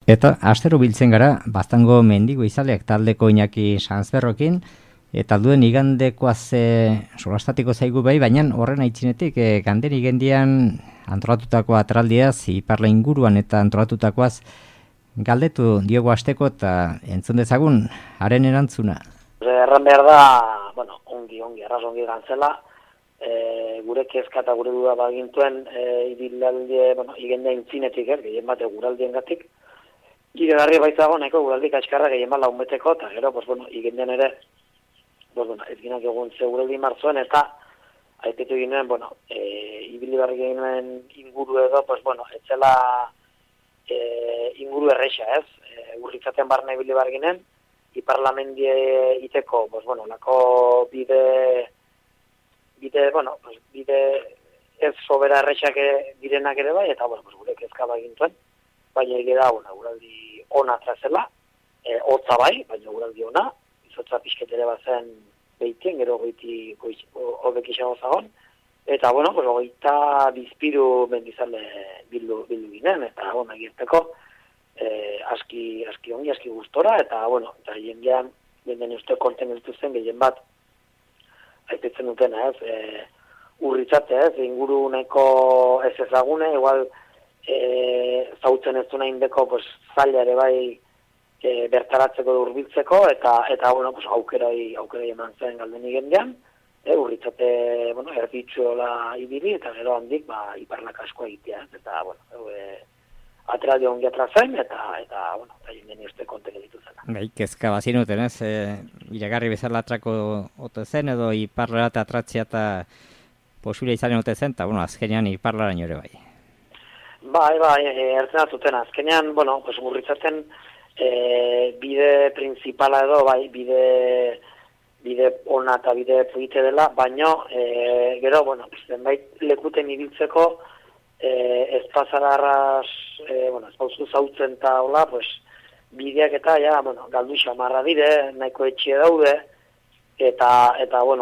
Eta astero biltzen gara, Baztango mendigo izaleak taldeko Iñaki Sanzberrokin, eta duen igandekoaz solastatiko zaigu bai, baina horren aitzinetik, ganden igendian antolatutako atraldiaz, Iparla inguruan eta antolatutakoaz, galdetu diogo asteko eta entzun dezagun, haren erantzuna. Erran behar da, ongi, arras ongi gantzela, gure kezka eta gure duda bagintuen, ibilaldi, igende intzinetik, gehien bate guraldien gatik, Iregarri baitzago nahiko guraldik askarra gehien bat launbeteko, eta gero, igendean ere, ez ginak egun ze guraldi martzuen, eta aipetu ginen, ibili barri ginen inguru edo, etzela inguru erreixa, ez? Urritzaten barna ibili barri ginen, iparlamendie iteko, lako bide ez sobera erreixak direnak ere bai, eta gure kezka bagintuen, baina egera guraldi ona trazela, hotza bai, baina guraldi ona, izotza pixketere bazen behitien, gero goiti hobek izango zagon, eta, hogeita bizpiru mendizale bildu ginen, eta, egirteko, aski ongi, aski gustora, eta, eta jendean uste konten ez duzen, gehien bat, aipetzen dutena, ez, urritzate, ez, inguru nahiko ez ezagune, igual, zautzen ez duna indeko zaila ere bai bertaratzeko urbiltzeko eta aukerai eman zen galden igendean, urritzate erditxola ibili eta gero handik iparlak asko egitea, eta atradio ongi atrazen eta jenden uste konten editu zena. Bai, kezka bazinuten, ez? Iragarri bezala atrako ote zen edo iparlara eta atratzea eta posible izanen ote zen, eta azkenean iparlaraino ere bai. Bai, ertzen atuten, azkenean, murritzaten bide principala edo, bide ona eta bide polite dela, baino, gero, zenbait lekuten ibiltzeko, ez pasara arras, ez pauzu zautzen eta hola, bideak eta, galdu xamarra dire, nahiko etxie daude, eta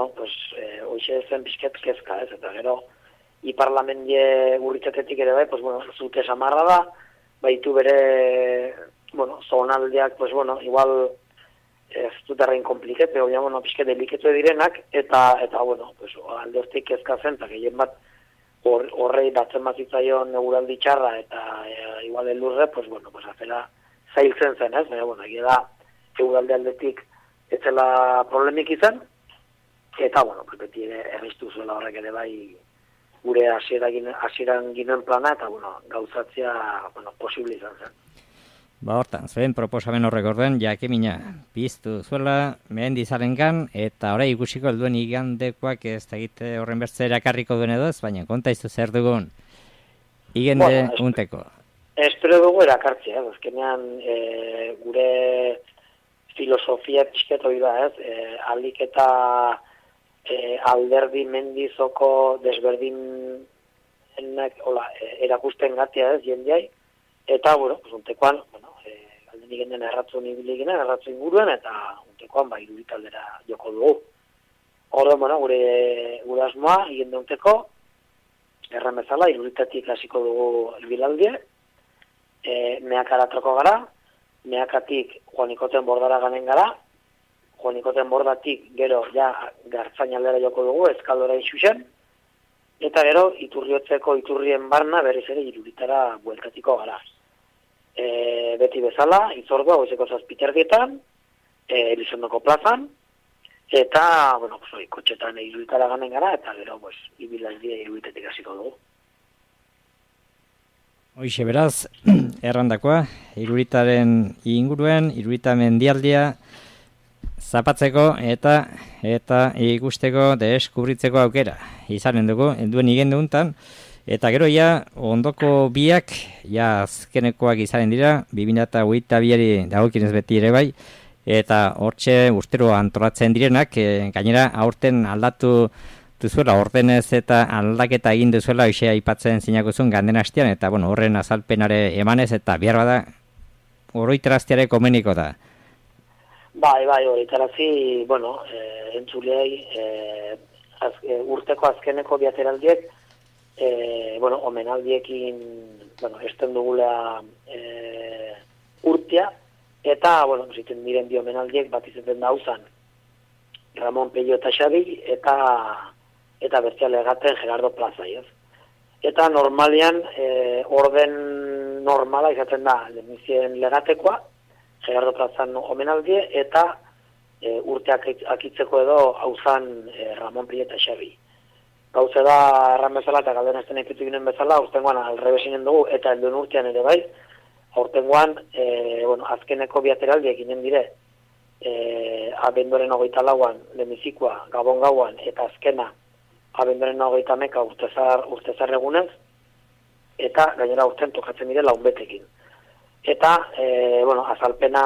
hoxe zen pixket kezka, ez, eta gero, iparlamendie urritzatetik ere bai, zute samarra da, baitu bere, zonaldeak, igual ez dut errein komplikete, pixke deliketu direnak, eta alde hortik kezkazen, eta gehien bat horrei batzen mazitzaion eguraldi txarra, eta igual elurre, afera zailtzen zen, ez? Baina, egia da, eguralde aldetik ez zela problemik izan, eta, beti ere erriztu zuela horrek ere bai, gure hasieran ginen plana, eta, gauzatzea, posible izan zen. Hortan, zuen proposamen horrek orden, jakimina piztu zuela, mehendizarengan, eta orai ikusiko helduen igandekoak ez egite horren bertze erakarriko duen edo ez, baina konta izu zer dugun igende unteko. Espero dugu erakartzea, azkenean gure filosofia pixket hori da, ez, alik eta alderdi mendizoko desberdin erakusten gatia ez jendeai, eta, untekoan, galden igenden erratzun ibili ginen, erratzun inguruen, eta untekoan, iruditaldera joko dugu. Horre, gure asmoa, igende unteko, erran bezala, iruditatik hasiko dugu elbilaldie, meakaratroko gara, meakatik joanikoten bordara ganen gara, joanikoten bordatik gero ja gartzain aldera joko dugu, eskaldora inxusen, eta gero iturriotzeko iturrien barna berriz ere iruditara bueltatiko gara. Beti bezala, itzordua, goizeko zazpiterrietan, Elizondoko plazan, eta, kotxetan iruditara ganen gara, eta gero, ibilaldia iruditetik hasiko dugu. Hoixe beraz, errandakoa, iruritaren inguruen, irudita mendialdia, zapatzeko eta ikusteko deskubritzeko aukera izanen dugu, duen igende untan, eta gero ondoko biak, azkenekoak izanen dira, 2022 dagokinez beti ere bai, eta hortxe ustero antolatzen direnak, gainera aurten aldatu duzuela, ordenez eta aldaketa egin duzuela, hoxe aipatzen zinakuzun ganden hastian, eta horren azalpenare emanez, eta behar bada, oroiterazteare komeniko da. Bai, horretarazi, entzulei, urteko azkeneko biateraldiek, omenaldiekin, esten dugula omenaldia, eta, bueno, ziten diren bi omenaldiek bat izaten da hauzan Ramon Pello eta Xabi, eta bestia legaten Gerardo Plaza, ez? Eta normalian, orden normala izaten da lehenbizien legatekoa, Gerardo Plazan omenaldie, eta urteak akitzeko edo hauzan Ramon Pello eta Xabi. Gauze da erran bezala eta galden azten ekitu ginen bezala, aurtengoan alrebesinen dugu, eta helduen urtean ere bai, aurtengoan, azkeneko biateraldi eginen dire, abenduaren 24an lemizikoa Gabon gauan, eta azkena abenduaren 21 urtezar egunez, eta gainera urten tokatzen dire launbetekin. Eta, azalpena,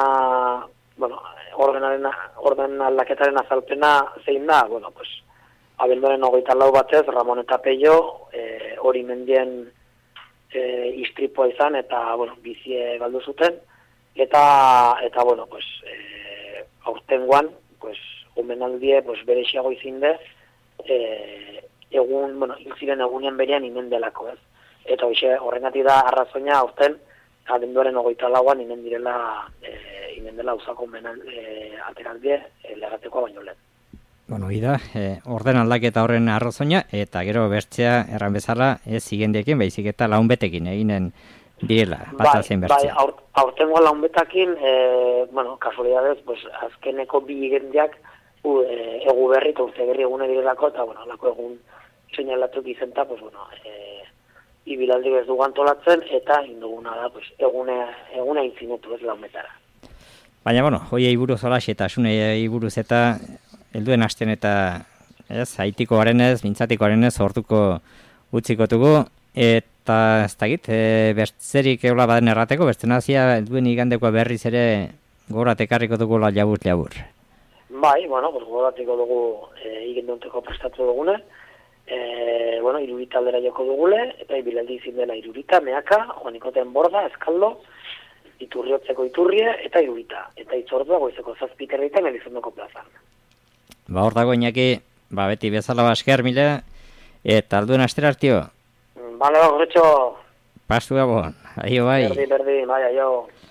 orden aldaketaren azalpena zein da, abenduaren 24 batez, Ramon eta Pello, hori mendien istripoa izan, eta, bizie galdu zuten, eta aurtengoan, omenaldie, berexiago izinde, hilziren egunean berean inen delako, ez? Eta horrengatik da arrazoina aurten, abenduaren 24an inen dela usako ateraldie legatekoa baino lehen. Ida, orden aldaketa horren arrazoina, eta gero bertzea erran bezala ez zigendiekin, baizik eta launbetekin eginen direla, bat zein bertzea. Aurtengo launbetakin, kasualidadez, azkeneko bi igendiak egu berri eta urte berri egune direlako, eta alako egun seinalatuk izenta, ibilaldi bez dugu antolatzen, eta induguna da, eguna intzinetu ez launbetara. Baina, hoiei buruz olax eta asunei buruz eta helduen hasten eta haitiko garenez, mintzatiko garenez, hortuko utzikotugu, eta ez dakit, bertzerik eula baden errateko, bertzenazia helduen igandekoa berriz ere goratekarriko dugu labur. Bai, goratiko dugu igendonteko prestatu dugune, Irurita aldera joko dugule, eta ibilaldi izin dela Irurita, Meaka, Juanikoten Borda, Eskaldo, Iturriotzeko Iturrie, eta Irurita. Eta itzordua goizeko 7:00 Elizondoko plazan. Hor dago Iñaki, beti bezala basker mila, eta alduen astera hartio. Bale, horretxo. Pastu gabon, aio bai. Berdi, bai, aio.